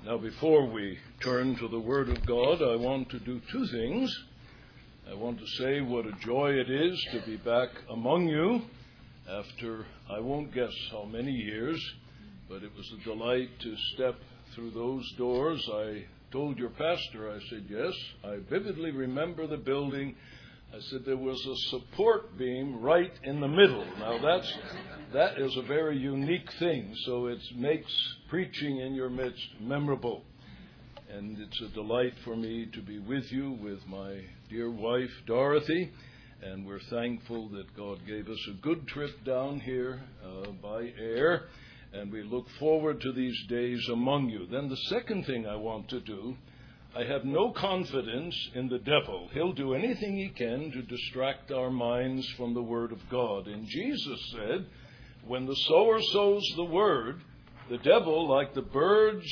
Now, before we turn to the Word of God, I want to do two things. I want to say what a joy it is to be back among you after, I won't guess how many years, but it was a delight to step through those doors. I told your pastor, I said, yes, I vividly remember the building. I said there was a support beam right in the middle. Now, that is a very unique thing, so it makes preaching in your midst memorable. And it's a delight for me to be with you, with my dear wife, Dorothy, and we're thankful that God gave us a good trip down here by air, and we look forward to these days among you. Then the second thing I want to do, I have no confidence in the devil. He'll do anything he can to distract our minds from the Word of God. And Jesus said, when the sower sows the Word, the devil, like the birds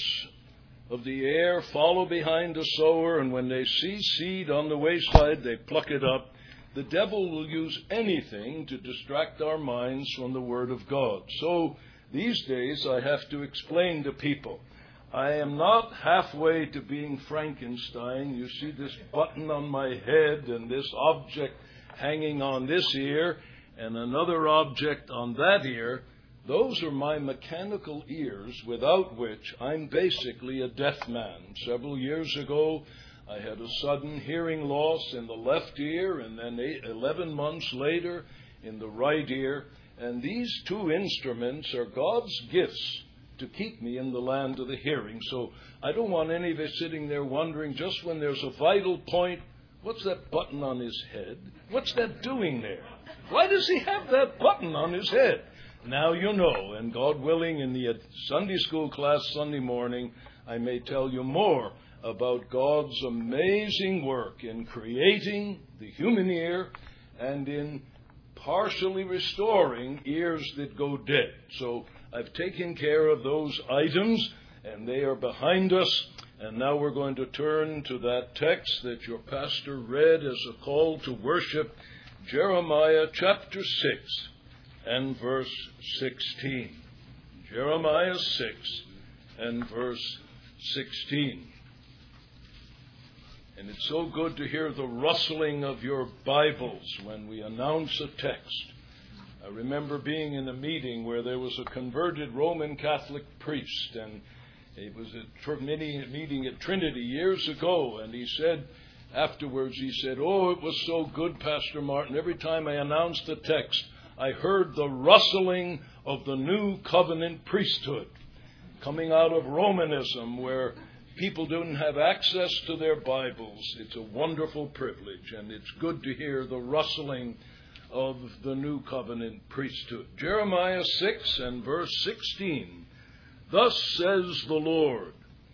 of the air, follow behind the sower, and when they see seed on the wayside, they pluck it up. The devil will use anything to distract our minds from the Word of God. So these days I have to explain to people, I am not halfway to being Frankenstein. You see this button on my head and this object hanging on this ear and another object on that ear. Those are my mechanical ears, without which I'm basically a deaf man. Several years ago, I had a sudden hearing loss in the left ear, and then 11 months later in the right ear. And these two instruments are God's gifts to keep me in the land of the hearing. So I don't want any of you sitting there wondering, just when there's a vital point, what's that button on his head? What's that doing there? Why does he have that button on his head? Now you know, and God willing, in the Sunday school class Sunday morning, I may tell you more about God's amazing work in creating the human ear and in partially restoring ears that go dead. So I've taken care of those items, and they are behind us. And now we're going to turn to that text that your pastor read as a call to worship, Jeremiah chapter 6 and verse 16. Jeremiah 6 and verse 16. And it's so good to hear the rustling of your Bibles when we announce a text. I remember being in a meeting where there was a converted Roman Catholic priest, and it was a meeting at Trinity years ago, and he said, afterwards, he said, oh, it was so good, Pastor Martin. Every time I announced a text, I heard the rustling of the new covenant priesthood coming out of Romanism, where people didn't have access to their Bibles. It's a wonderful privilege, and it's good to hear the rustling of the new covenant priesthood. Jeremiah 6 and verse 16. Thus says the Lord,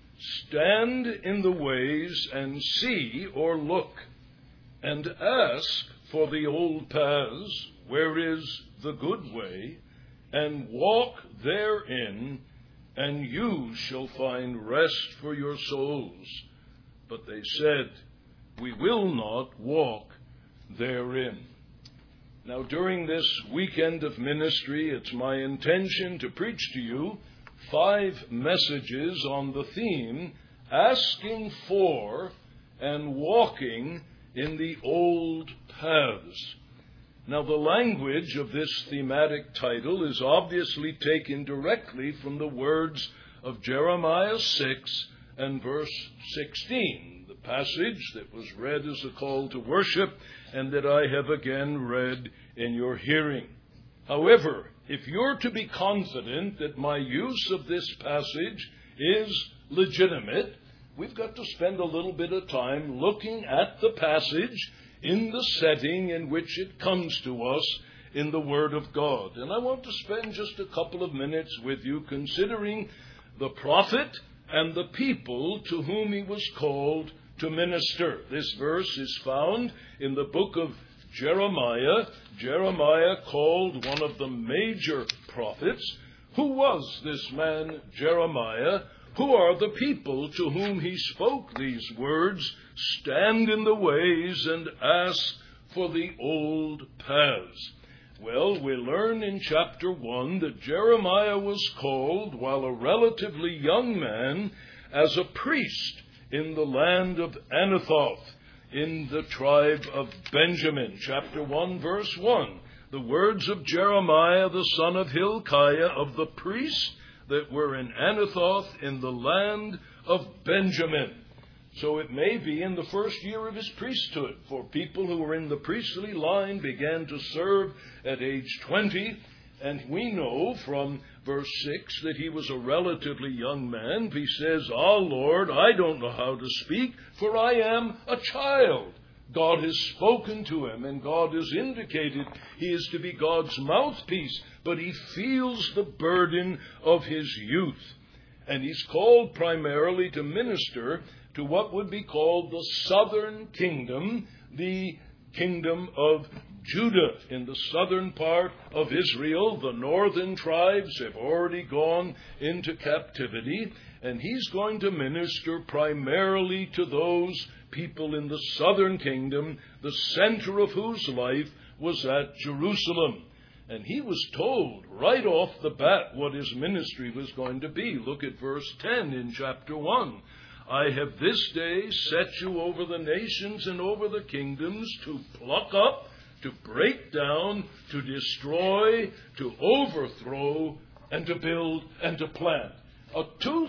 stand in the ways and see or look, and ask for the old paths, where is the good way, and walk therein, and you shall find rest for your souls. But they said, we will not walk therein. Now, during this weekend of ministry, it's my intention to preach to you 5 messages on the theme, asking for and walking in the old paths. Now, the language of this thematic title is obviously taken directly from the words of Jeremiah 6 and verse 16, the passage that was read as a call to worship and that I have again read in your hearing. However, if you're to be confident that my use of this passage is legitimate, we've got to spend a little bit of time looking at the passage in the setting in which it comes to us in the Word of God. And I want to spend just a couple of minutes with you considering the prophet and the people to whom he was called to minister. This verse is found in the book of Jeremiah. Jeremiah, called one of the major prophets. Who was this man Jeremiah? Who are the people to whom he spoke these words? Stand in the ways and ask for the old paths. Well, we learn in chapter 1 that Jeremiah was called while a relatively young man as a priest in the land of Anathoth, in the tribe of Benjamin. Chapter 1, verse 1. The words of Jeremiah, the son of Hilkiah, of the priests that were in Anathoth in the land of Benjamin. So it may be in the first year of his priesthood, for people who were in the priestly line began to serve at age 20. And we know from verse 6 that he was a relatively young man. He says, "Ah, Lord, I don't know how to speak, for I am a child." God has spoken to him, and God has indicated he is to be God's mouthpiece, but he feels the burden of his youth. And he's called primarily to minister to what would be called the southern kingdom, the kingdom of Judah. In the southern part of Israel, the northern tribes have already gone into captivity, and he's going to minister primarily to those people in the southern kingdom, the center of whose life was at Jerusalem. And he was told right off the bat what his ministry was going to be. Look at verse 10 in chapter 1. "I have this day set you over the nations and over the kingdoms to pluck up, to break down, to destroy, to overthrow, and to build and to plant." A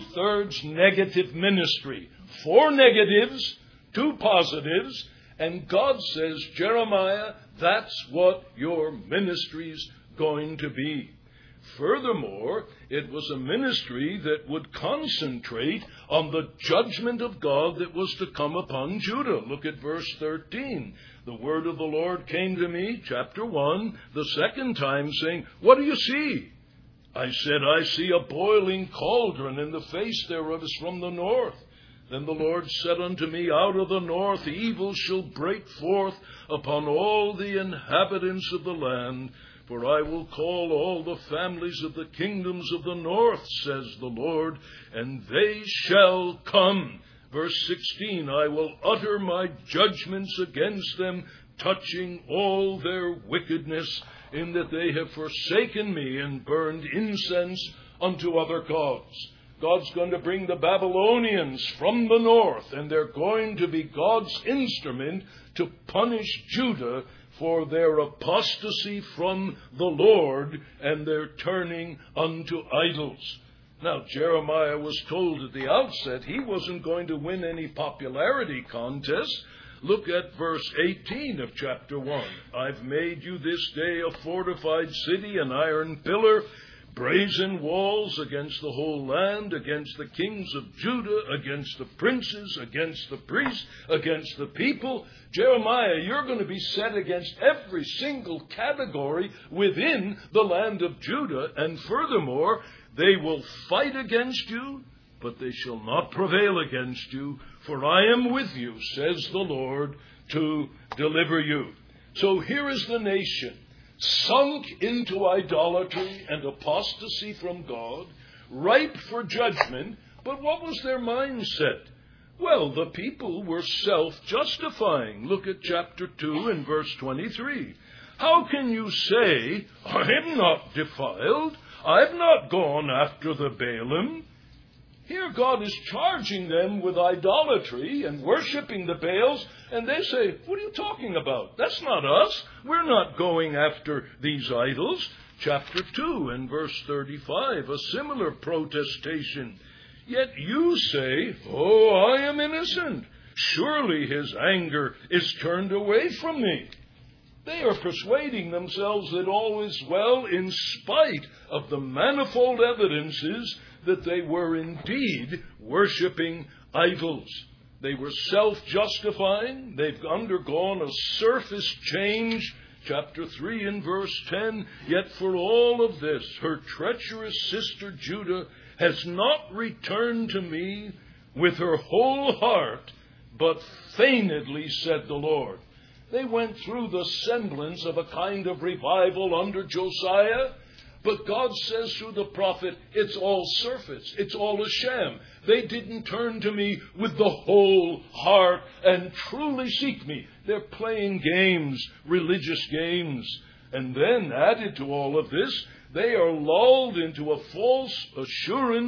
2/3 negative ministry. 4 negatives, 2 positives, and God says, "Jeremiah, that's what your ministry's going to be." Furthermore, it was a ministry that would concentrate on the judgment of God that was to come upon Judah. Look at verse 13. "The word of the Lord came to me," chapter 1, the second time, saying, "What do you see?" I said, "I see a boiling cauldron, and the face thereof is from the north." Then the Lord said unto me, "Out of the north evil shall break forth upon all the inhabitants of the land. For I will call all the families of the kingdoms of the north, says the Lord, and they shall come." Verse 16, "I will utter my judgments against them, touching all their wickedness, in that they have forsaken me and burned incense unto other gods." God's going to bring the Babylonians from the north, and they're going to be God's instrument to punish Judah for their apostasy from the Lord and their turning unto idols. Now, Jeremiah was told at the outset he wasn't going to win any popularity contest. Look at verse 18 of chapter 1. "I've made you this day a fortified city, an iron pillar, brazen walls against the whole land, against the kings of Judah, against the princes, against the priests, against the people." Jeremiah, you're going to be set against every single category within the land of Judah. And furthermore, they will fight against you, but they shall not prevail against you. For I am with you, says the Lord, to deliver you. So here is the nation, sunk into idolatry and apostasy from God, ripe for judgment. But what was their mindset? Well, the people were self-justifying. Look at chapter 2 and verse 23. "How can you say, I am not defiled? I've not gone after the Baalim." Here God is charging them with idolatry and worshiping the Baals, and they say, "What are you talking about? That's not us. We're not going after these idols." Chapter 2 and verse 35, a similar protestation. "Yet you say, oh, I am innocent. Surely his anger is turned away from me." They are persuading themselves that all is well in spite of the manifold evidences that they were indeed worshiping idols. They were self-justifying. They've undergone a surface change. Chapter 3 and verse 10, "Yet for all of this, her treacherous sister Judah has not returned to me with her whole heart, but feignedly, said the Lord." They went through the semblance of a kind of revival under Josiah, but God says through the prophet, it's all surface, it's all a sham. They didn't turn to me with the whole heart and truly seek me. They're playing games, religious games. And then, added to all of this, they are lulled into a false assurance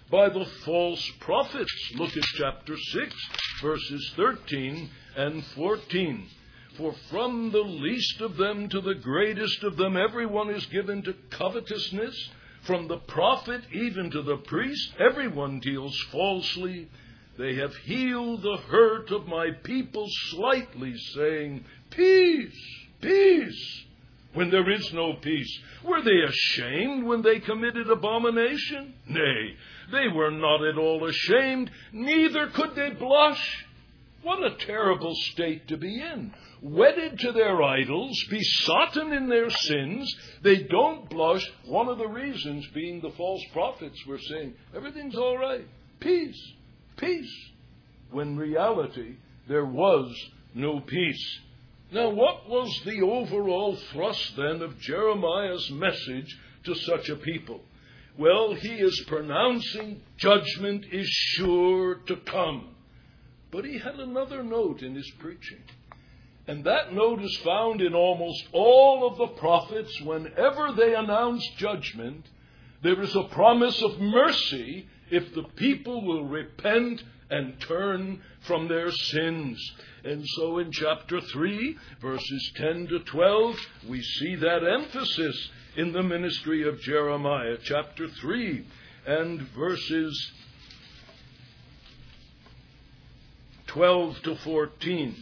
by the false prophets. Look at chapter 6, verses 13 and 14. For from the least of them to the greatest of them, everyone is given to covetousness. From the prophet even to the priest, everyone deals falsely. They have healed the hurt of my people slightly, saying, peace, peace, when there is no peace. Were they ashamed when they committed abomination? Nay, they were not at all ashamed, neither could they blush. What a terrible state to be in. Wedded to their idols, besotten in their sins, they don't blush. One of the reasons being the false prophets were saying, everything's all right, peace, peace, when in reality there was no peace. Now, what was the overall thrust then of Jeremiah's message to such a people? Well, he is pronouncing judgment is sure to come. But he had another note in his preaching. And that note is found in almost all of the prophets. Whenever they announce judgment, there is a promise of mercy if the people will repent and turn from their sins. And so in chapter 3, verses 10 to 12, we see that emphasis in the ministry of Jeremiah. Chapter 3 and verses 12 to 14.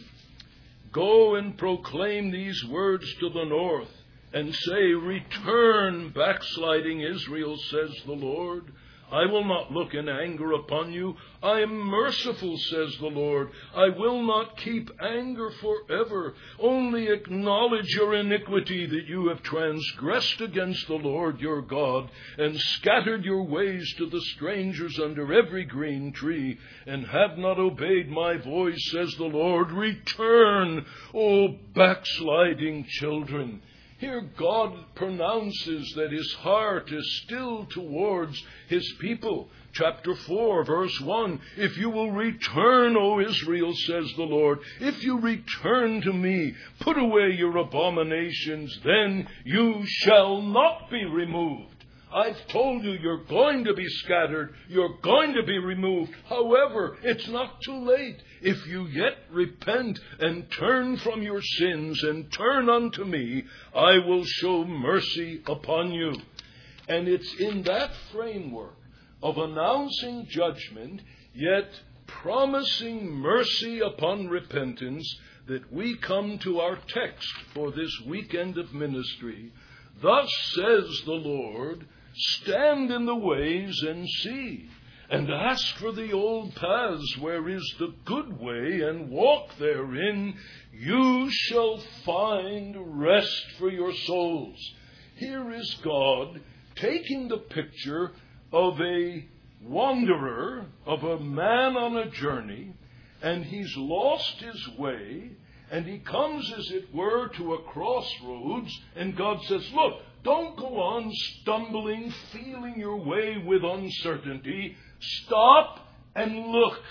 Go and proclaim these words to the north, and say, return, backsliding Israel, says the Lord. I will not look in anger upon you. I am merciful, says the Lord. I will not keep anger forever. Only acknowledge your iniquity, that you have transgressed against the Lord your God, and scattered your ways to the strangers under every green tree, and have not obeyed my voice, says the Lord. Return, O backsliding children. Here God pronounces that his heart is still towards his people. Chapter 4, verse 1, if you will return, O Israel, says the Lord, if you return to me, put away your abominations, then you shall not be removed. I've told you you're going to be scattered, you're going to be removed. However, it's not too late. If you yet repent and turn from your sins and turn unto me, I will show mercy upon you. And it's in that framework of announcing judgment, yet promising mercy upon repentance, that we come to our text for this weekend of ministry. Thus says the Lord, stand in the ways and see, and ask for the old paths where is the good way, and walk therein. You shall find rest for your souls. Here is God taking the picture of a wanderer, of a man on a journey, and he's lost his way, and he comes, as it were, to a crossroads, and God says, look, don't go on stumbling, feeling your way with uncertainty. Stop and look.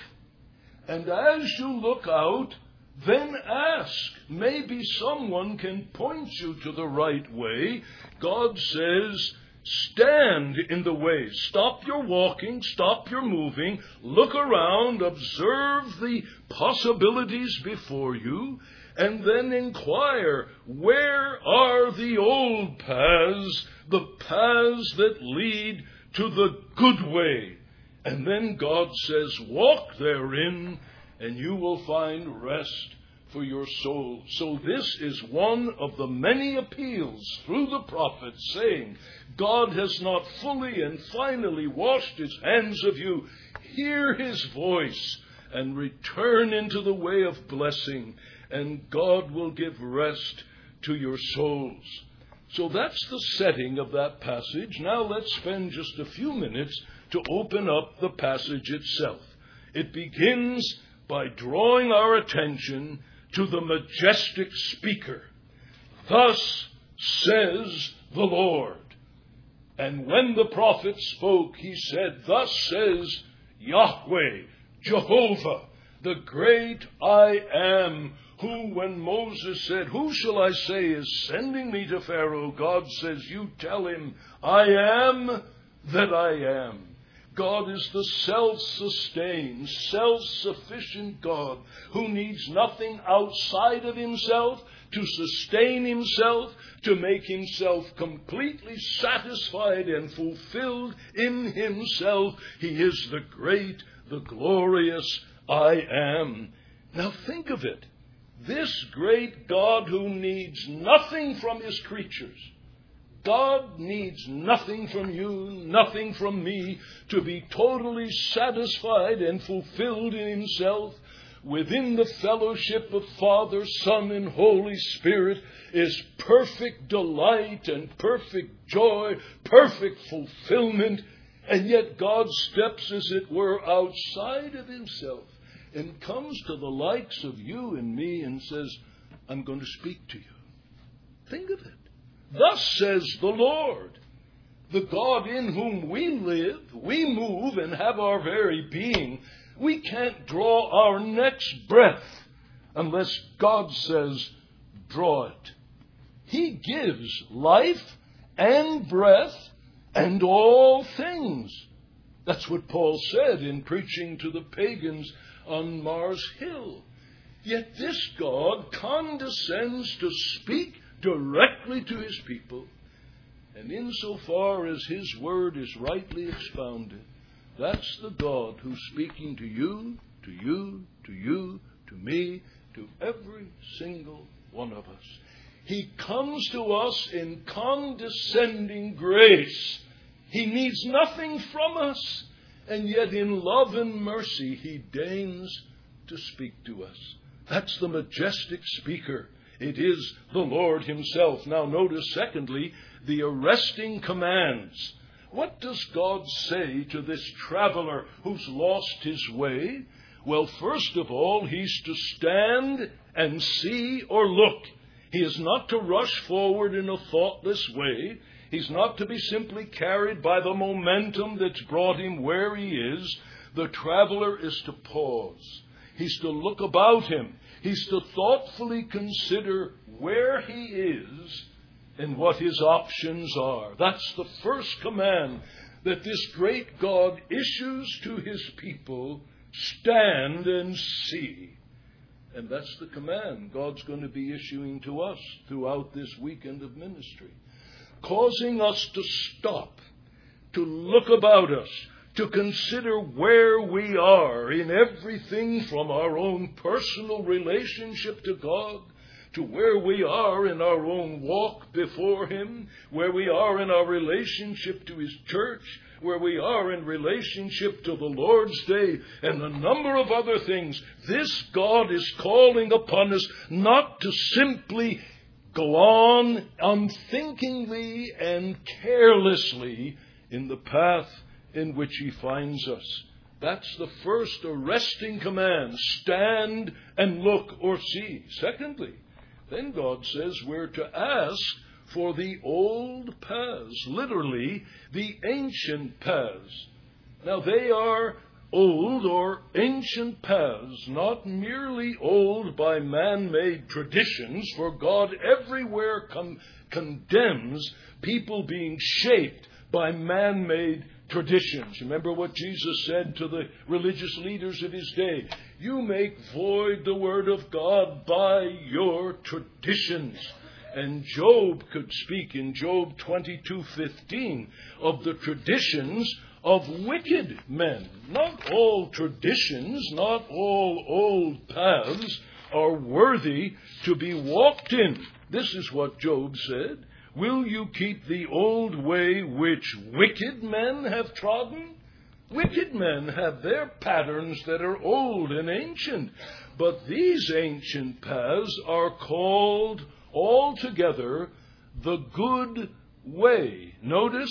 And as you look out, then ask. Maybe someone can point you to the right way. God says, stand in the way. Stop your walking. Stop your moving. Look around. Observe the possibilities before you. And then inquire, where are the old paths, the paths that lead to the good way? And then God says, walk therein, and you will find rest for your soul. So this is one of the many appeals through the prophets, saying, God has not fully and finally washed his hands of you. Hear his voice and return into the way of blessing, and God will give rest to your souls. So that's the setting of that passage. Now let's spend just a few minutes to open up the passage itself. It begins by drawing our attention to the majestic speaker. Thus says the Lord. And when the prophet spoke, he said, thus says Yahweh, Jehovah, the great I am, who, when Moses said, who shall I say is sending me to Pharaoh? God says, you tell him, I am that I am. God is the self-sustained, self-sufficient God who needs nothing outside of himself to sustain himself, to make himself completely satisfied and fulfilled in himself. He is the great, the glorious I am. Now think of it. This great God who needs nothing from his creatures. God needs nothing from you, nothing from me, to be totally satisfied and fulfilled in himself. Within the fellowship of Father, Son, and Holy Spirit is perfect delight and perfect joy, perfect fulfillment. And yet God steps, as it were, outside of himself and comes to the likes of you and me and says, I'm going to speak to you. Think of it. Thus says the Lord, the God in whom we live, we move, and have our very being. We can't draw our next breath unless God says, draw it. He gives life and breath and all things. That's what Paul said in preaching to the pagans on Mars Hill. Yet this God condescends to speak directly to his people, and insofar as his word is rightly expounded, that's the God who's speaking to you, to you, to you, to me, to every single one of us. He comes to us in condescending grace. He needs nothing from us, and yet in love and mercy he deigns to speak to us. That's the majestic speaker. It is the Lord himself. Now notice, secondly, the arresting commands. What does God say to this traveler who's lost his way? Well, first of all, he's to stand and see or look. He is not to rush forward in a thoughtless way. He's not to be simply carried by the momentum that's brought him where he is. The traveler is to pause. He's to look about him. He's to thoughtfully consider where he is and what his options are. That's the first command that this great God issues to his people. Stand and see. And that's the command God's going to be issuing to us throughout this weekend of ministry. Causing us to stop, to look about us, to consider where we are in everything from our own personal relationship to God, to where we are in our own walk before him, where we are in our relationship to his church, where we are in relationship to the Lord's Day, and a number of other things. This God is calling upon us not to simply go on unthinkingly and carelessly in the path in which he finds us. That's the first arresting command. Stand and look or see. Secondly, then God says we're to ask for the old paths, literally the ancient paths. Now they are old or ancient paths, not merely old by man-made traditions, for God everywhere condemns people being shaped by man-made traditions. Remember what Jesus said to the religious leaders of his day. You make void the word of God by your traditions. And Job could speak in Job 22:15 of the traditions of wicked men. Not all traditions, not all old paths are worthy to be walked in. This is what Job said. Will you keep the old way which wicked men have trodden? Wicked men have their patterns that are old and ancient, but these ancient paths are called altogether the good way. Notice,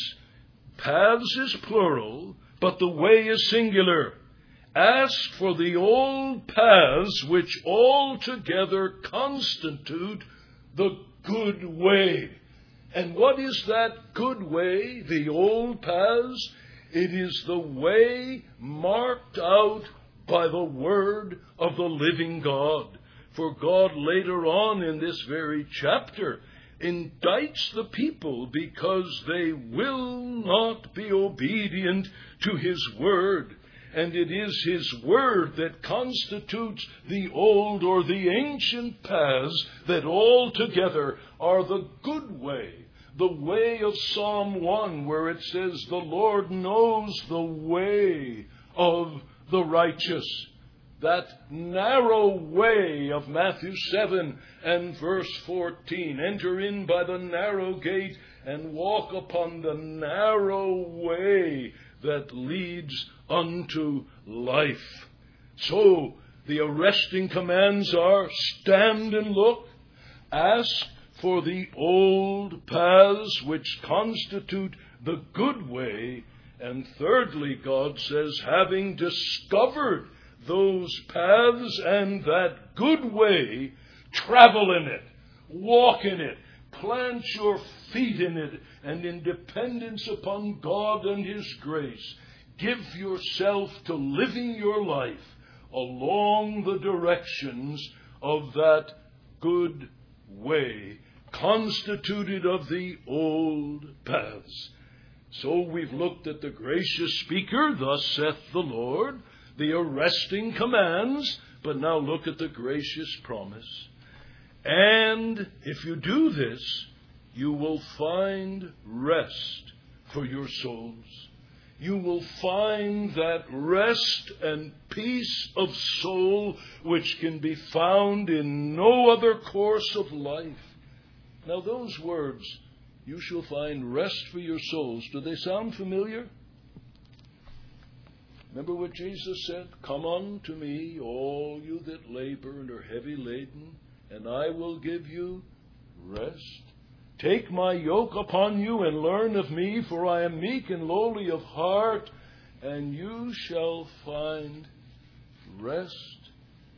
paths is plural, but the way is singular. Ask for the old paths which altogether constitute the good way. And what is that good way, the old paths? It is the way marked out by the word of the living God. For God later on in this very chapter indicts the people because they will not be obedient to his word. And it is his word that constitutes the old or the ancient paths that altogether are the good way. The way of Psalm 1, where it says, the Lord knows the way of the righteous. That narrow way of Matthew 7 and verse 14. Enter in by the narrow gate and walk upon the narrow way that leads unto life. So the arresting commands are, stand and look, ask for the old paths which constitute the good way, and thirdly, God says, having discovered those paths and that good way, travel in it, walk in it, plant your feet in it, and in dependence upon God and his grace, give yourself to living your life along the directions of that good way, constituted of the old paths. So we've looked at the gracious speaker, thus saith the Lord, the arresting commands, but now look at the gracious promise. And if you do this, you will find rest for your souls. You will find that rest and peace of soul which can be found in no other course of life. Now those words, you shall find rest for your souls, do they sound familiar? Remember what Jesus said? Come unto me, all you that labor and are heavy laden, and I will give you rest. Take my yoke upon you and learn of me, for I am meek and lowly of heart, and you shall find rest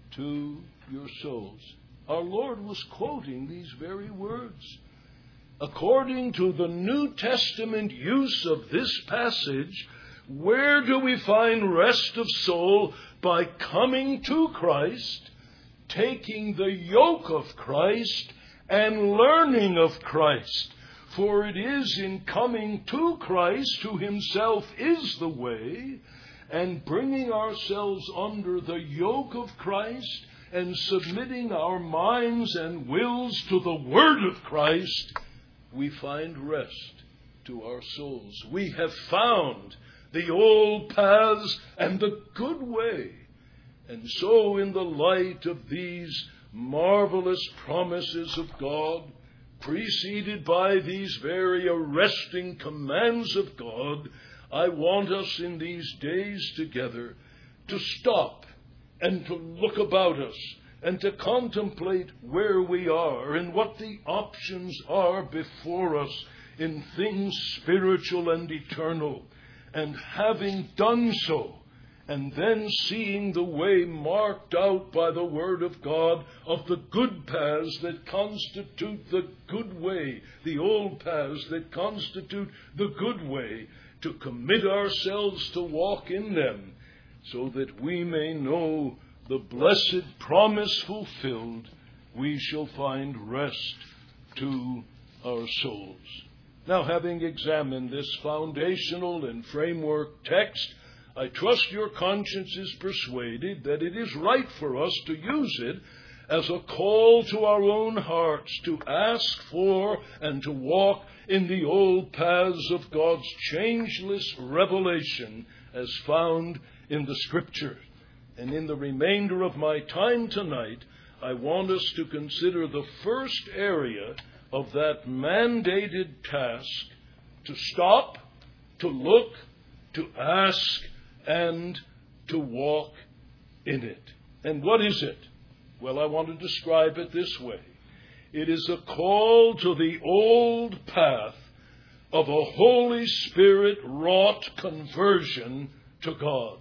to your souls. Our Lord was quoting these very words. According to the New Testament use of this passage, where do we find rest of soul? By coming to Christ, taking the yoke of Christ, and learning of Christ. For it is in coming to Christ, who himself is the way, and bringing ourselves under the yoke of Christ, and submitting our minds and wills to the word of Christ, we find rest to our souls. We have found the old paths and the good way. And so in the light of these marvelous promises of God, preceded by these very arresting commands of God, I want us in these days together to stop and to look about us and to contemplate where we are and what the options are before us in things spiritual and eternal. And having done so, and then seeing the way marked out by the Word of God of the good paths that constitute the good way, the old paths that constitute the good way, to commit ourselves to walk in them, so that we may know the blessed promise fulfilled, we shall find rest to our souls. Now, having examined this foundational and framework text, I trust your conscience is persuaded that it is right for us to use it as a call to our own hearts to ask for and to walk in the old paths of God's changeless revelation as found in the Scriptures. And in the remainder of my time tonight, I want us to consider the first area of that mandated task, to stop, to look, to ask, and to walk in it. And what is it? Well, I want to describe it this way. It is a call to the old path of a Holy Spirit-wrought conversion to God.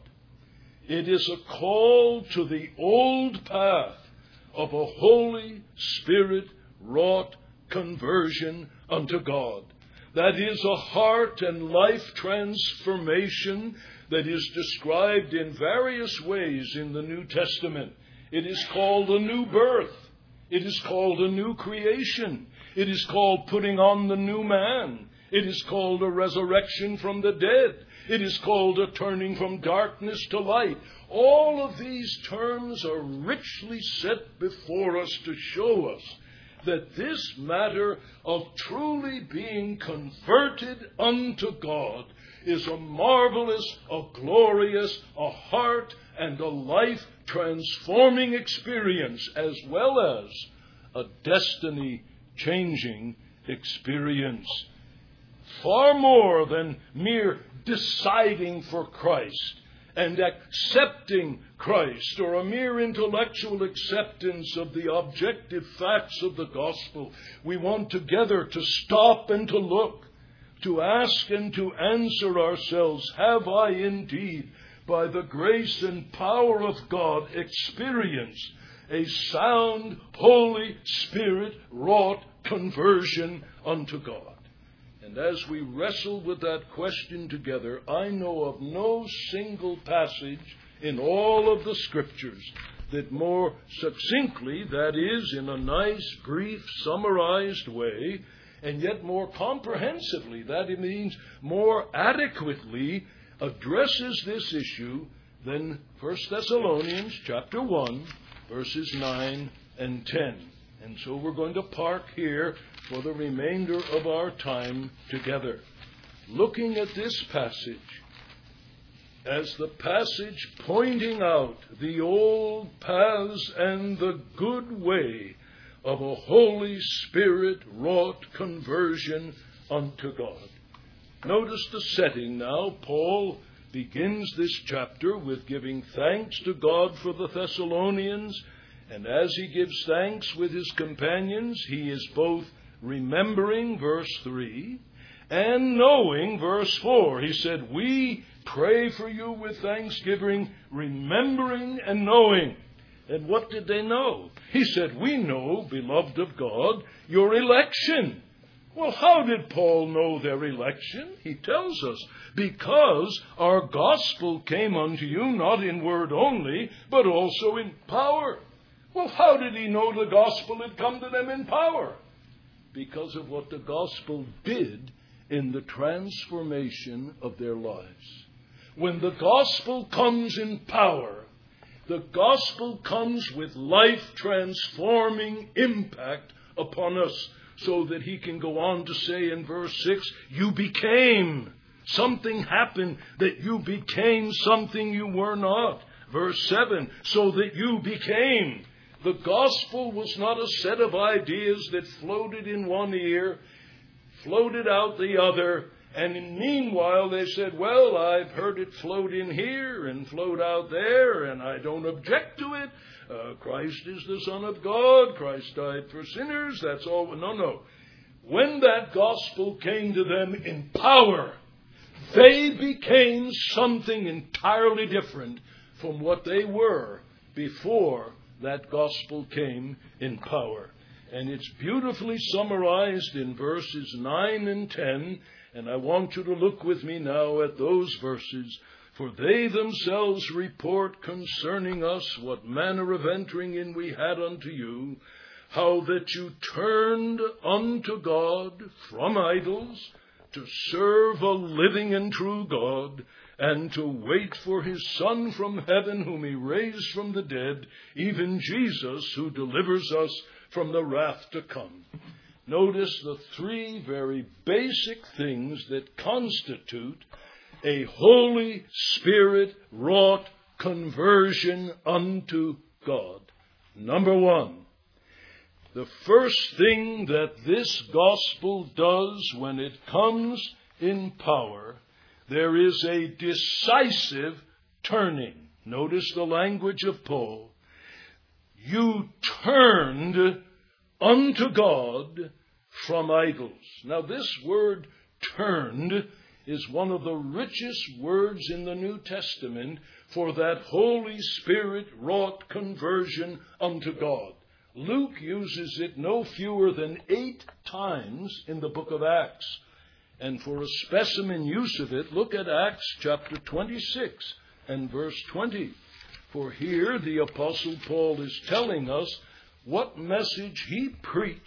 It is a call to the old path of a Holy Spirit-wrought conversion unto God. That is a heart and life transformation that is described in various ways in the New Testament. It is called a new birth. It is called a new creation. It is called putting on the new man. It is called a resurrection from the dead. It is called a turning from darkness to light. All of these terms are richly set before us to show us that this matter of truly being converted unto God is a marvelous, a glorious, a heart and a life transforming experience, as well as a destiny changing experience. Far more than mere deciding for Christ and accepting Christ, or a mere intellectual acceptance of the objective facts of the gospel. We want together to stop and to look, to ask and to answer ourselves, have I indeed, by the grace and power of God, experienced a sound, Holy Spirit-wrought conversion unto God? And as we wrestle with that question together, I know of no single passage in all of the Scriptures that more succinctly, that is, in a nice, brief, summarized way, and yet more comprehensively, that it means more adequately, addresses this issue than 1 Thessalonians chapter 1, verses 9 and 10. And so we're going to park here for the remainder of our time together, looking at this passage as the passage pointing out the old paths and the good way of a Holy Spirit-wrought conversion unto God. Notice the setting now. Paul begins this chapter with giving thanks to God for the Thessalonians, and as he gives thanks with his companions, he is both remembering, verse 3, and knowing, verse 4. He said, we pray for you with thanksgiving, remembering and knowing. And what did they know? He said, we know, beloved of God, your election. Well, how did Paul know their election? He tells us, because our gospel came unto you not in word only, but also in power. Well, how did he know the gospel had come to them in power? Because of what the gospel did in the transformation of their lives. When the gospel comes in power, the gospel comes with life-transforming impact upon us, so that he can go on to say in verse 6, you became. Something happened that you became something you were not. Verse 7, so that you became. The gospel was not a set of ideas that floated in one ear, floated out the other, and meanwhile they said, well, I've heard it float in here and float out there, and I don't object to it. Christ is the Son of God. Christ died for sinners. That's all. No. When that gospel came to them in power, they became something entirely different from what they were before that gospel came in power. And it's beautifully summarized in verses 9 and 10. And I want you to look with me now at those verses. For they themselves report concerning us what manner of entering in we had unto you, how that you turned unto God from idols to serve a living and true God, and to wait for his Son from heaven, whom he raised from the dead, even Jesus, who delivers us from the wrath to come. Notice the three very basic things that constitute a Holy Spirit-wrought conversion unto God. Number one, the first thing that this gospel does when it comes in power, there is a decisive turning. Notice the language of Paul. You turned unto God from idols. Now this word turned is one of the richest words in the New Testament for that Holy Spirit-wrought conversion unto God. Luke uses it no fewer than 8 times in the book of Acts. And for a specimen use of it, look at Acts chapter 26 and verse 20. For here the Apostle Paul is telling us what message he preached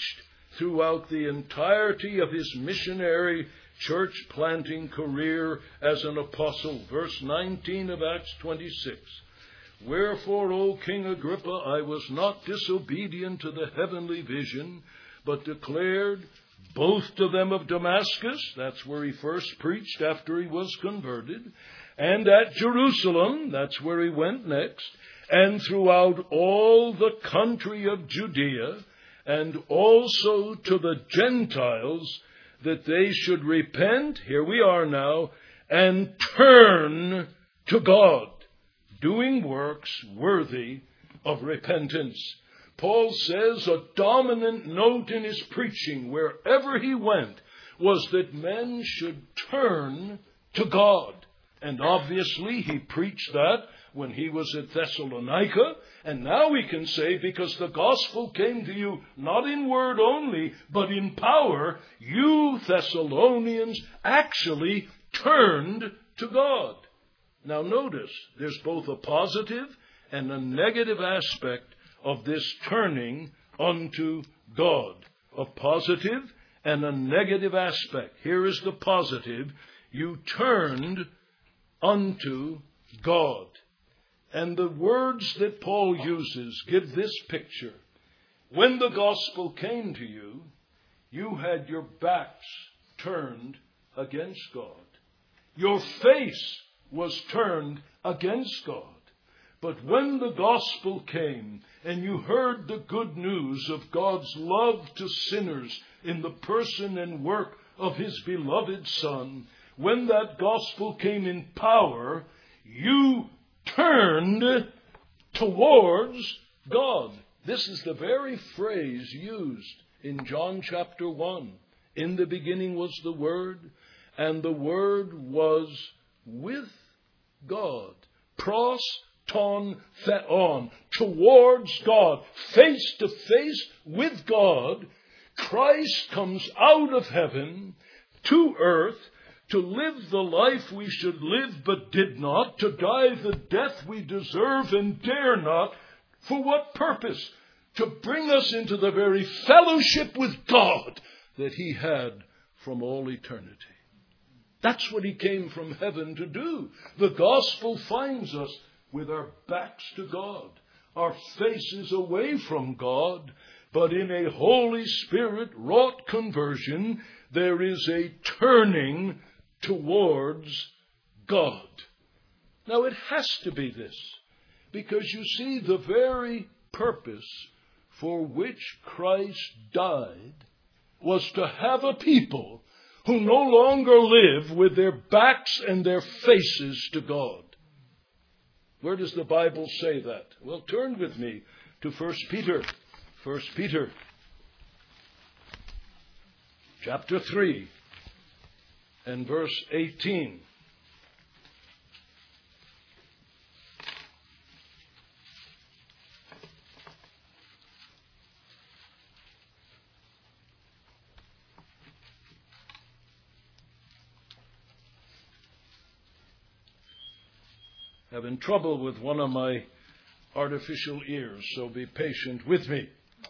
throughout the entirety of his missionary church planting career as an apostle. Verse 19 of Acts 26. Wherefore, O King Agrippa, I was not disobedient to the heavenly vision, but declared both to them of Damascus, that's where he first preached after he was converted, and at Jerusalem, that's where he went next, and throughout all the country of Judea, and also to the Gentiles, that they should repent, here we are now, and turn to God, doing works worthy of repentance. Paul says a dominant note in his preaching wherever he went was that men should turn to God. And obviously he preached that when he was at Thessalonica. And now we can say, because the gospel came to you not in word only, but in power, you Thessalonians actually turned to God. Now notice, there's both a positive and a negative aspect of this turning unto God. A positive and a negative aspect. Here is the positive. You turned unto God. And the words that Paul uses give this picture. When the gospel came to you, you had your backs turned against God. Your face was turned against God. But when the gospel came and you heard the good news of God's love to sinners in the person and work of his beloved Son, when that gospel came in power, you turned towards God. This is the very phrase used in John chapter 1. In the beginning was the Word, and the Word was with God. Pros ton theon, towards God, face to face with God. Christ comes out of heaven to earth to live the life we should live but did not, to die the death we deserve and dare not. For what purpose? To bring us into the very fellowship with God that he had from all eternity. That's what he came from heaven to do. The gospel finds us with our backs to God, our faces away from God, but in a Holy Spirit-wrought conversion, there is a turning towards God. Now it has to be this, because you see, the very purpose for which Christ died was to have a people who no longer live with their backs and their faces to God. Where does the Bible say that? Well, turn with me to 1 Peter. 1 Peter chapter 3 and verse 18. Having trouble with one of my artificial ears, so be patient with me.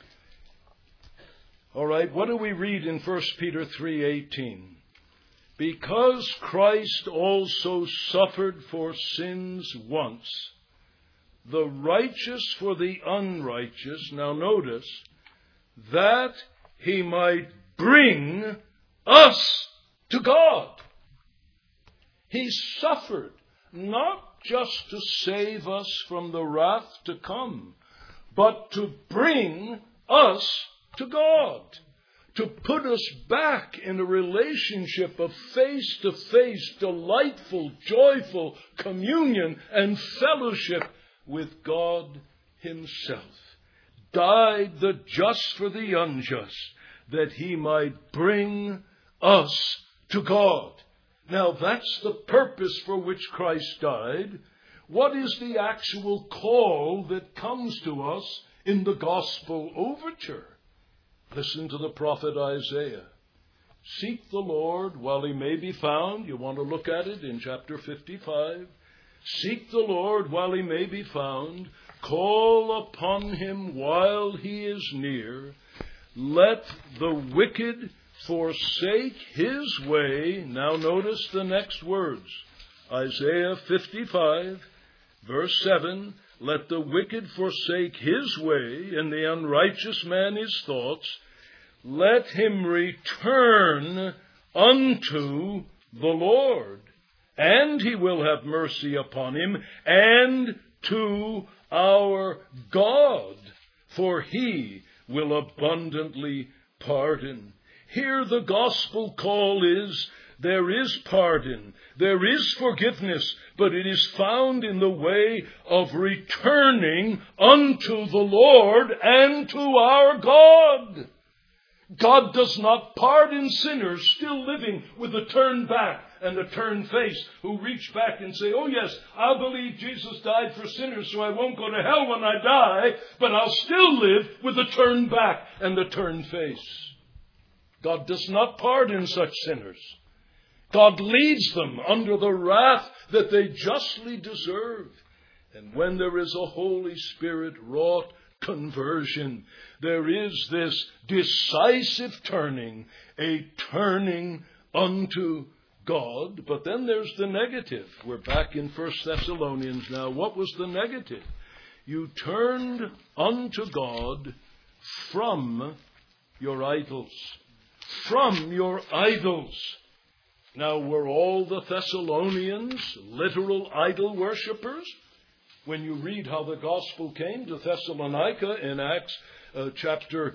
All right, what do we read in 1 Peter 3:18? Because Christ also suffered for sins once, the righteous for the unrighteous, now notice, that he might bring us to God. He suffered not just to save us from the wrath to come, but to bring us to God, to put us back in a relationship of face-to-face, delightful, joyful communion and fellowship with God himself. Died the just for the unjust, that he might bring us to God. Now that's the purpose for which Christ died. What is the actual call that comes to us in the gospel overture? Listen to the prophet Isaiah. Seek the Lord while he may be found. You want to look at it in chapter 55. Seek the Lord while he may be found. Call upon him while he is near. let the wicked forsake his way. Now notice the next words. Isaiah 55, verse 7. Let the wicked forsake his way, and the unrighteous man his thoughts. Let him return unto the Lord, and he will have mercy upon him, and to our God, for he will abundantly pardon. Here the gospel call is, there is pardon, there is forgiveness, but it is found in the way of returning unto the Lord and to our God. God does not pardon sinners still living with a turned back and a turned face, who reach back and say, oh yes, I believe Jesus died for sinners, so I won't go to hell when I die, but I'll still live with a turned back and a turned face. God does not pardon such sinners. God leads them under the wrath that they justly deserve. And when there is a Holy Spirit wrought conversion, there is this decisive turning, a turning unto God. But then there's the negative. We're back in 1 Thessalonians now. What was the negative? You turned unto God from your idols. From your idols. Now, were all the Thessalonians literal idol worshippers? When you read how the gospel came to Thessalonica in Acts chapter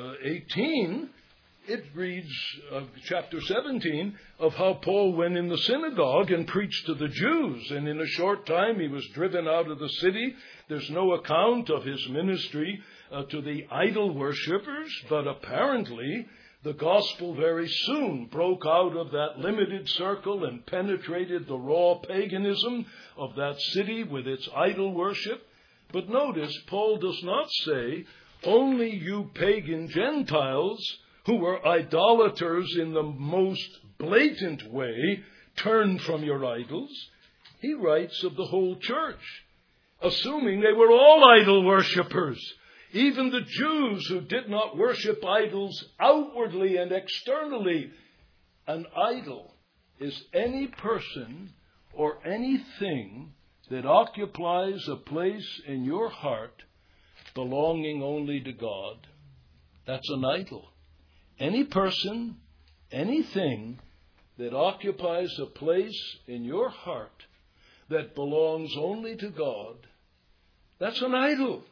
18, it reads, chapter 17, of how Paul went in the synagogue and preached to the Jews. And in a short time he was driven out of the city. There's no account of his ministry to the idol worshippers, but apparently the gospel very soon broke out of that limited circle and penetrated the raw paganism of that city with its idol worship. But notice, Paul does not say, only you pagan Gentiles who were idolaters in the most blatant way turn from your idols. He writes of the whole church, assuming they were all idol worshippers. Even the Jews who did not worship idols outwardly and externally. An idol is any person or anything that occupies a place in your heart belonging only to God. That's an idol. Any person, anything that occupies a place in your heart that belongs only to God, that's an idol.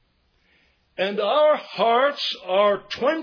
And our hearts are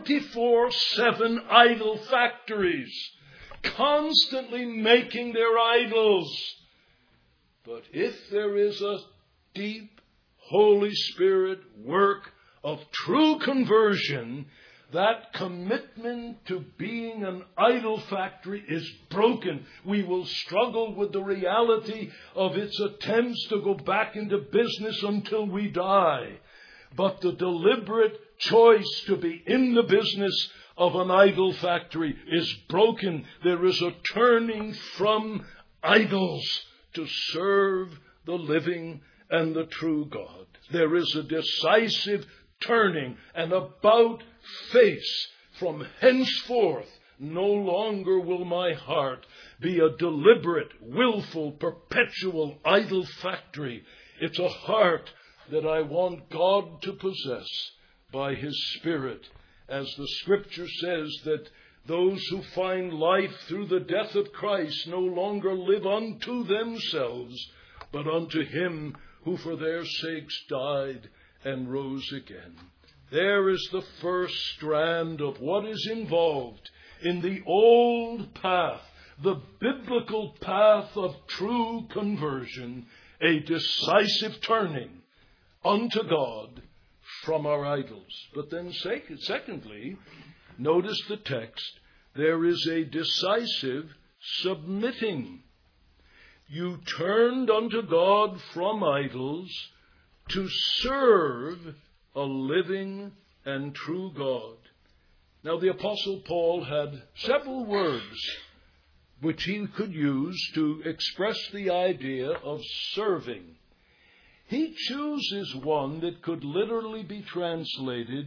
24/7 idol factories, constantly making their idols. But if there is a deep Holy Spirit work of true conversion, that commitment to being an idol factory is broken. We will struggle with the reality of its attempts to go back into business until we die. But the deliberate choice to be in the business of an idol factory is broken. There is a turning from idols to serve the living and the true God. There is a decisive turning and about face. From henceforth, no longer will my heart be a deliberate, willful, perpetual idol factory. It's a heart that I want God to possess by His Spirit. As the Scripture says that those who find life through the death of Christ no longer live unto themselves, but unto Him who for their sakes died and rose again. There is the first strand of what is involved in the old path, the biblical path of true conversion, a decisive turning unto God from our idols. But then secondly, notice the text, there is a decisive submitting. You turned unto God from idols to serve a living and true God. Now the Apostle Paul had several words which he could use to express the idea of serving. He chooses one that could literally be translated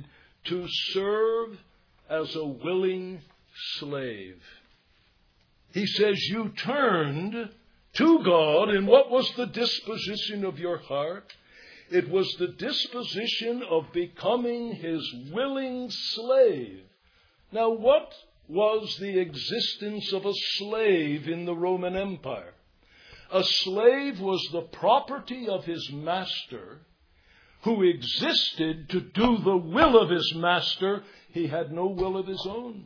to serve as a willing slave. He says you turned to God, and what was the disposition of your heart? It was the disposition of becoming His willing slave. Now, what was the existence of a slave in the Roman Empire? A slave was the property of his master, who existed to do the will of his master. He had no will of his own.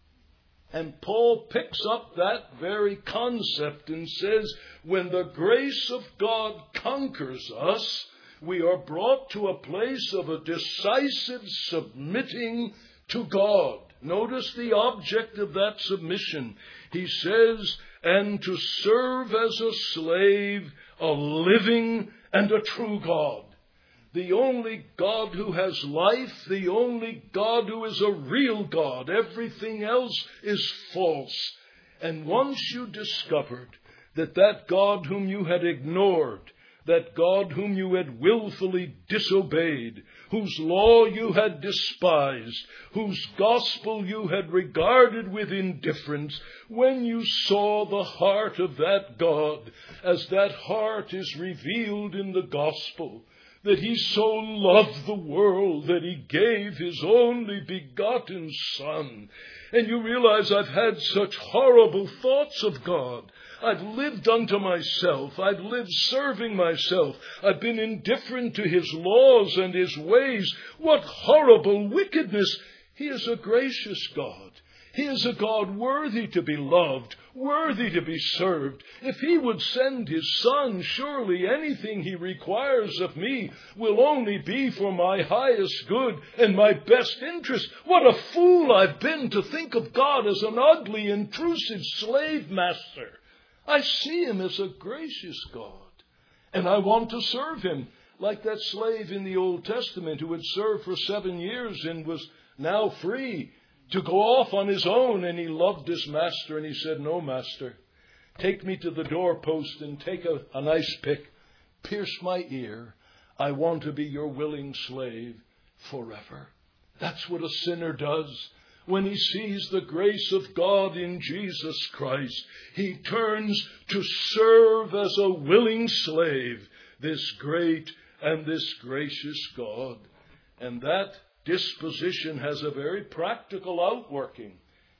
And Paul picks up that very concept and says, when the grace of God conquers us, we are brought to a place of a decisive submitting to God. Notice the object of that submission. He says, and to serve as a slave, a living and a true God. The only God who has life, the only God who is a real God. Everything else is false. And once you discovered that God whom you had ignored, that God whom you had willfully disobeyed, whose law you had despised, whose gospel you had regarded with indifference, when you saw the heart of that God, as that heart is revealed in the gospel, that He so loved the world that He gave His only begotten Son. And you realize I've had such horrible thoughts of God. I've lived unto myself. I've lived serving myself. I've been indifferent to His laws and His ways. What horrible wickedness! He is a gracious God. He is a God worthy to be loved, worthy to be served. If He would send His Son, surely anything He requires of me will only be for my highest good and my best interest. What a fool I've been to think of God as an ugly, intrusive slave master. I see Him as a gracious God, and I want to serve Him, like that slave in the Old Testament who had served for 7 years and was now free to go off on his own, and he loved his master, and he said, no, master, take me to the doorpost and take a nice pick, pierce my ear. I want to be your willing slave forever. That's what a sinner does. When he sees the grace of God in Jesus Christ, he turns to serve as a willing slave this great and this gracious God. And that disposition has a very practical outworking.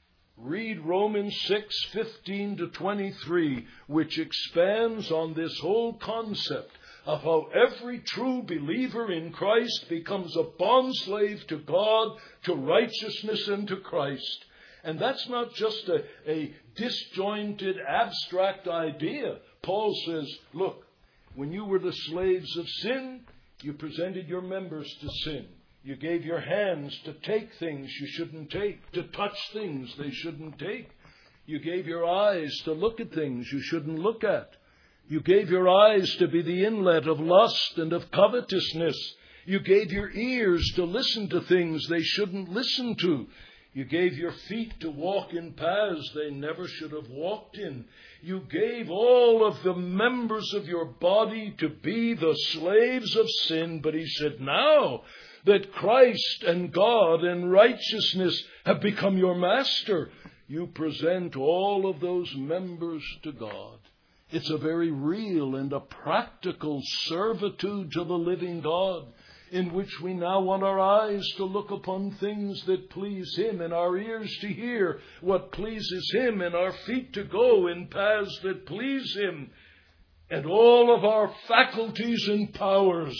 Read Romans 6:15-23, which expands on this whole concept of how every true believer in Christ becomes a bondslave to God, to righteousness, and to Christ. And that's not just a disjointed, abstract idea. Paul says, look, when you were the slaves of sin, you presented your members to sin. You gave your hands to take things you shouldn't take, to touch things they shouldn't take. You gave your eyes to look at things you shouldn't look at. You gave your eyes to be the inlet of lust and of covetousness. You gave your ears to listen to things they shouldn't listen to. You gave your feet to walk in paths they never should have walked in. You gave all of the members of your body to be the slaves of sin. But he said, now that Christ and God and righteousness have become your master, you present all of those members to God. It's a very real and a practical servitude to the living God, in which we now want our eyes to look upon things that please Him, and our ears to hear what pleases Him, and our feet to go in paths that please Him. And all of our faculties and powers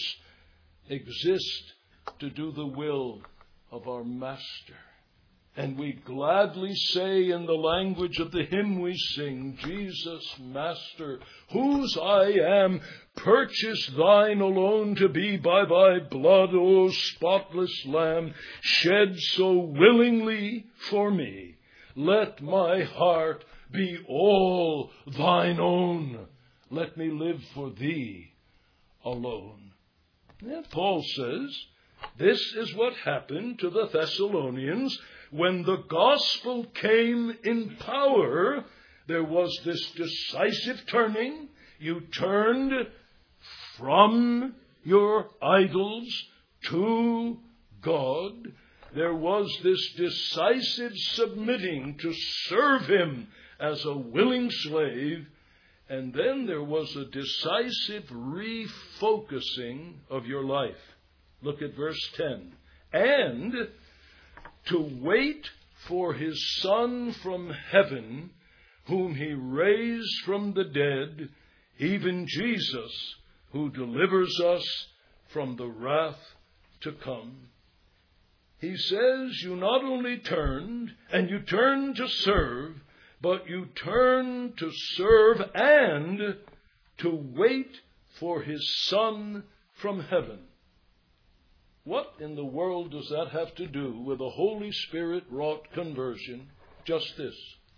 exist to do the will of our Master. And we gladly say in the language of the hymn we sing, Jesus, Master, whose I am, purchased thine alone to be by thy blood, O spotless Lamb, shed so willingly for me. Let my heart be all thine own. Let me live for thee alone. And Paul says, this is what happened to the Thessalonians. When the gospel came in power, there was this decisive turning. You turned from your idols to God. there was this decisive submitting to serve him as a willing slave, and then there was a decisive refocusing of your life. Look at verse 10. And to wait for his Son from heaven, whom he raised from the dead, even Jesus, who delivers us from the wrath to come. He says you not only turned, and you turned to serve, but you turned to serve and to wait for his Son from heaven. What in the world does that have to do with a Holy Spirit-wrought conversion? Just this.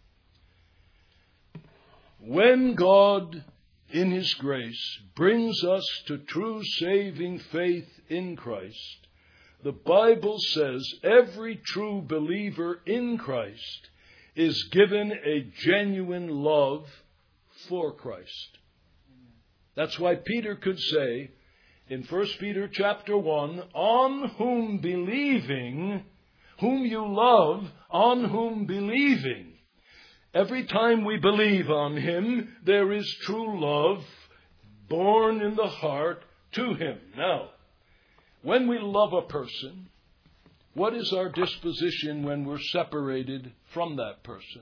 When God, in his grace, brings us to true saving faith in Christ, the Bible says every true believer in Christ is given a genuine love for Christ. That's why Peter could say in 1 Peter chapter 1, on whom believing, whom you love, on whom believing. Every time we believe on him, there is true love born in the heart to him. Now, when we love a person, what is our disposition when we're separated from that person?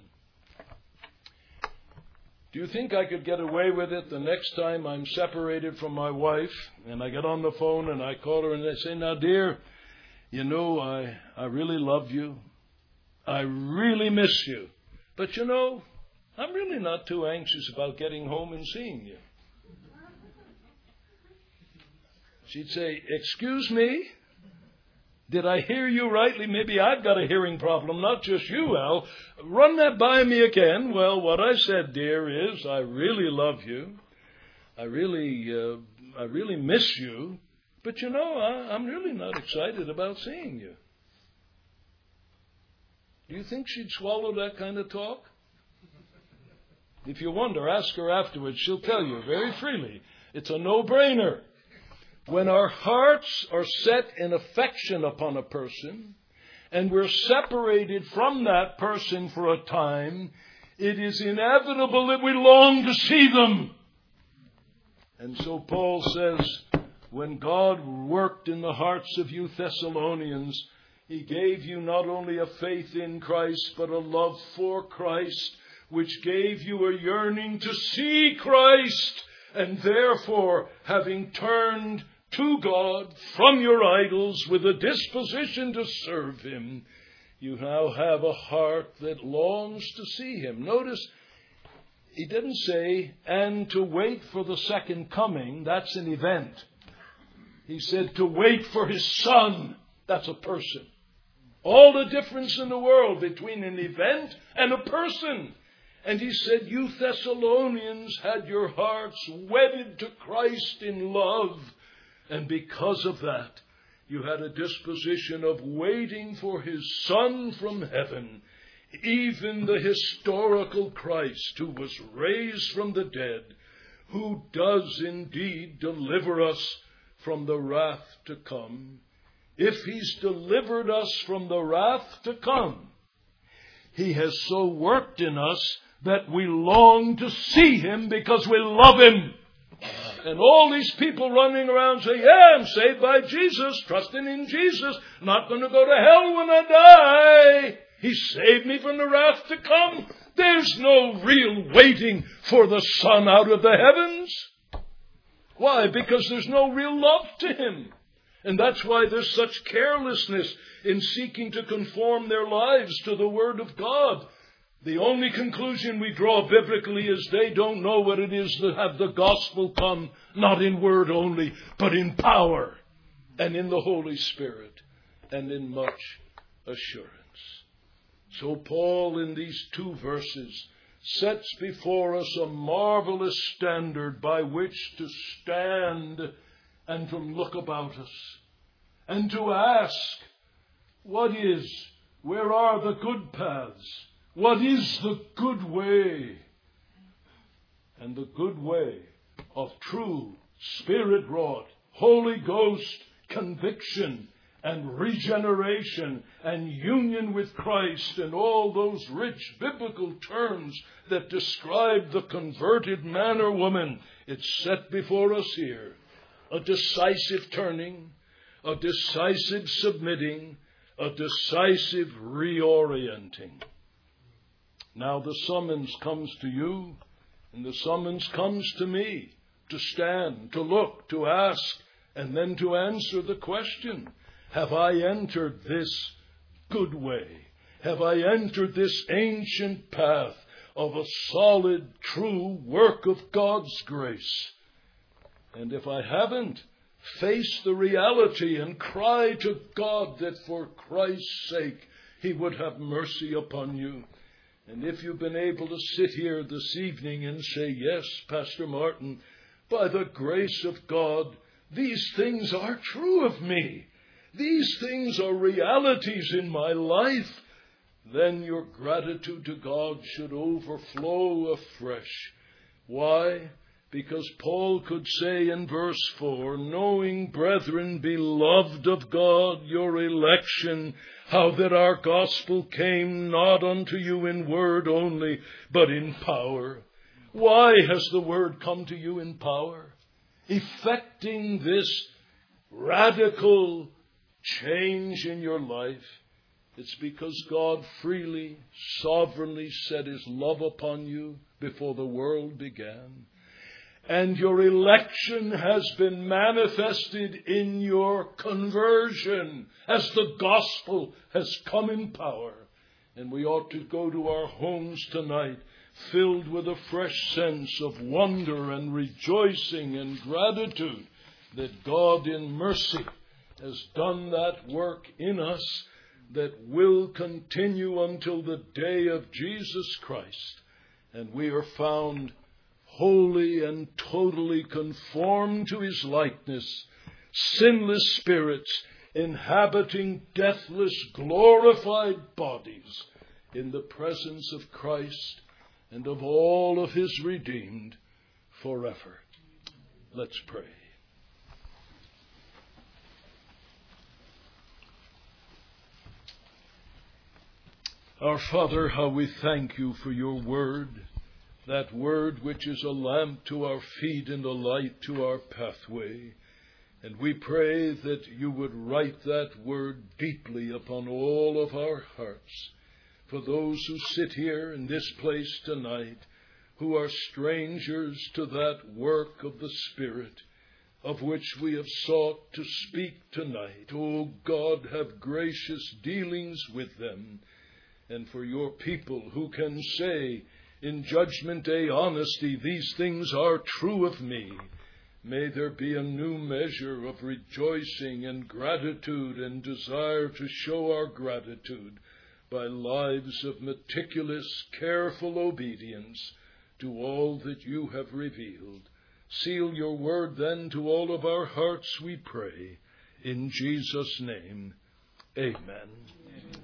Do you think I could get away with it the next time I'm separated from my wife and I get on the phone and I call her and I say, now dear, you know, I really love you. I really miss you. But you know, I'm really not too anxious about getting home and seeing you. She'd say, excuse me? Did I hear you rightly? Maybe I've got a hearing problem, not just you, Al. Run that by me again. Well, what I said, dear, is I really love you. I really miss you. But you know, I'm really not excited about seeing you. Do you think she'd swallow that kind of talk? If you wonder, ask her afterwards. She'll tell you very freely. It's a no-brainer. When our hearts are set in affection upon a person, and we're separated from that person for a time, it is inevitable that we long to see them. And so Paul says, when God worked in the hearts of you Thessalonians, he gave you not only a faith in Christ, but a love for Christ, which gave you a yearning to see Christ, and therefore, having turned to God from your idols with a disposition to serve him, you now have a heart that longs to see him. Notice, he didn't say, and to wait for the second coming. That's an event. He said to wait for his Son. That's a person. All the difference in the world between an event and a person. And he said, you Thessalonians had your hearts wedded to Christ in love. And because of that, you had a disposition of waiting for his Son from heaven, even the historical Christ who was raised from the dead, who does indeed deliver us from the wrath to come. If he's delivered us from the wrath to come, he has so worked in us that we long to see him because we love him. And all these people running around saying, yeah, I'm saved by Jesus, trusting in Jesus, not going to go to hell when I die. He saved me from the wrath to come. There's no real waiting for the Son out of the heavens. Why? Because there's no real love to him. And that's why there's such carelessness in seeking to conform their lives to the Word of God. The only conclusion we draw biblically is they don't know what it is to have the gospel come, not in word only, but in power and in the Holy Spirit and in much assurance. So Paul, in these 2 verses, sets before us a marvelous standard by which to stand and to look about us and to ask, where are the good paths? What is the good way? And the good way of true, Spirit-wrought, Holy Ghost conviction and regeneration and union with Christ and all those rich biblical terms that describe the converted man or woman, it's set before us here. A decisive turning, a decisive submitting, a decisive reorienting. Now the summons comes to you, and the summons comes to me to stand, to look, to ask, and then to answer the question, have I entered this good way? Have I entered this ancient path of a solid, true work of God's grace? And if I haven't, face the reality and cry to God that for Christ's sake He would have mercy upon you. And if you've been able to sit here this evening and say, yes, Pastor Martin, by the grace of God, these things are true of me. These things are realities in my life. Then your gratitude to God should overflow afresh. Why? Because Paul could say in verse 4, knowing, brethren, beloved of God, your election, how that our gospel came not unto you in word only, but in power. Why has the word come to you in power? Effecting this radical change in your life. It's because God freely, sovereignly set His love upon you before the world began. And your election has been manifested in your conversion as the gospel has come in power. And we ought to go to our homes tonight filled with a fresh sense of wonder and rejoicing and gratitude that God in mercy has done that work in us that will continue until the day of Jesus Christ. And we are found wholly and totally conformed to His likeness, sinless spirits inhabiting deathless, glorified bodies in the presence of Christ and of all of His redeemed forever. Let's pray. Our Father, how we thank You for Your word, that word which is a lamp to our feet and a light to our pathway. And we pray that You would write that word deeply upon all of our hearts. For those who sit here in this place tonight, who are strangers to that work of the Spirit, of which we have sought to speak tonight, O God, have gracious dealings with them. And for Your people who can say, in Judgment Day honesty, these things are true of me, may there be a new measure of rejoicing and gratitude and desire to show our gratitude by lives of meticulous, careful obedience to all that You have revealed. Seal Your word then to all of our hearts, we pray. In Jesus' name, amen.